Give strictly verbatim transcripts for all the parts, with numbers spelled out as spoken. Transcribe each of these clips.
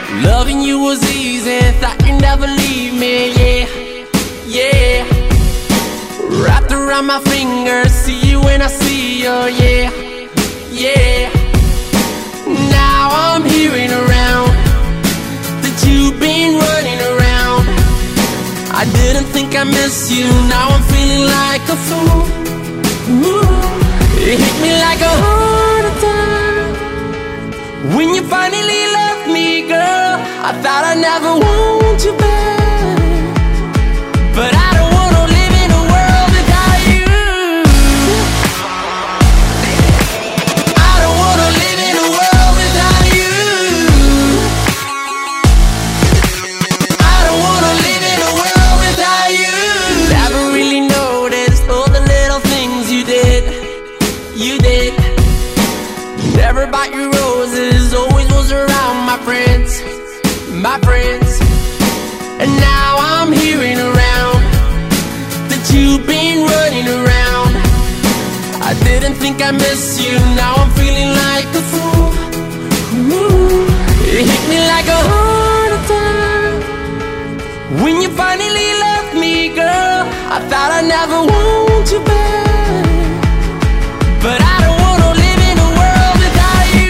Loving you was easy, thought you'd never leave me, yeah, yeah. Wrapped around my finger, see you when I see you, yeah, yeah. Now I'm hearing around that you've been running around. I didn't think I miss you, now I'm feeling like a fool. Ooh. It hit me like a heart attack when you finally left me, girl. I thought I'd never want you back, but I don't wanna live in a world without you. I don't wanna live in a world without you. I don't wanna live in a world without you. Never really noticed all the little things you did, you did. Never bought you roses, always was around my friends, my friends. And now I'm hearing around that you've been running around. I didn't think I miss you, now I'm feeling like a fool. Ooh. It hit me like a heart attack when you finally left me, girl. I thought I'd never want you back, but I don't wanna live in a world without you.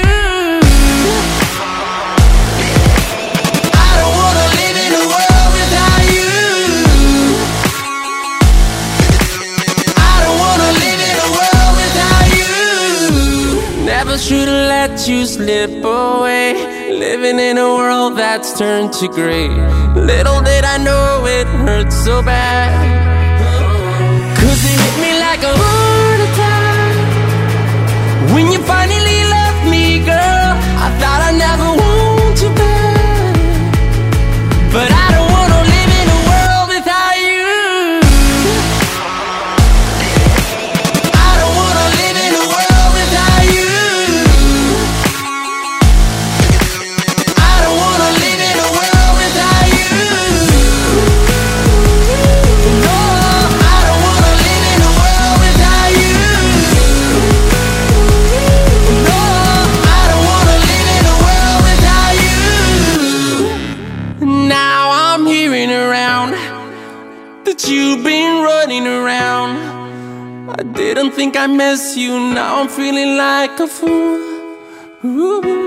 I don't wanna live in a world without you. I don't wanna live in a world without you. Never should've let you slip away, living in a world that's turned to gray. Little did I know it hurt so bad, 'cause it hit me like a heart attack when you finally left me, girl. I thought I'd never want you back, but I don't wanna live in a world without you. I don't wanna live in a world without you. I don't wanna live in a world without you. No, I don't wanna live in a world without you. No, I don't wanna live in a world without you. Now I'm hearing around that you've been running around. I didn't think I miss you, now I'm feeling like a fool. Ooh.